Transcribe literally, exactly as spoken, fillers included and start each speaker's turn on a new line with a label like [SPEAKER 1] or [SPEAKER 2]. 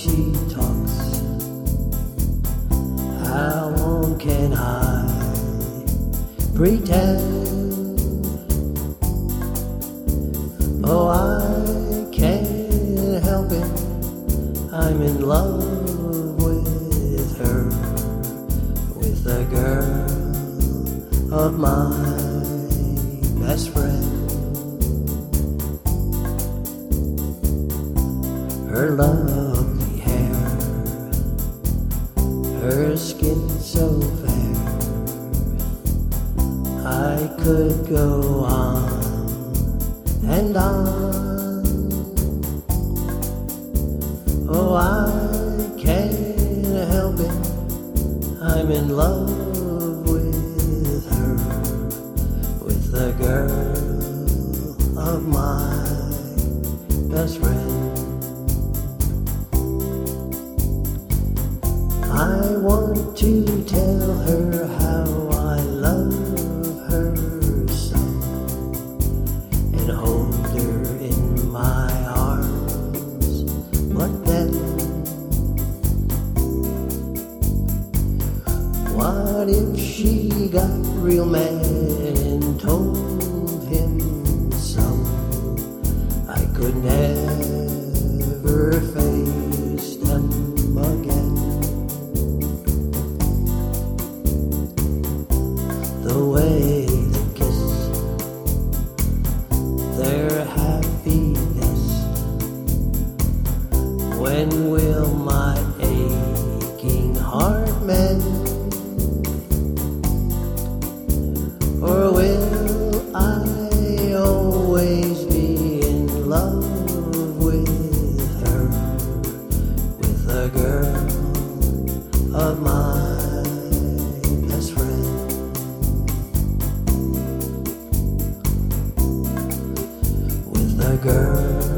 [SPEAKER 1] she talks, how long can I pretend? Oh, I can't help it, I'm in love with her, with the girl of my best friend. Her lovely hair, her skin so fair, I could go on and on. Oh, I can't help it, I'm in love with her, with the girl of my best friend. I want to tell her how I love her so, and hold her in my arms, but then what if she got real mad and told him so? I could never face them again. The way they kiss, their happiness. When will my aching heart mend? Or will I always be in love with her, with the girl of my best friend? The girl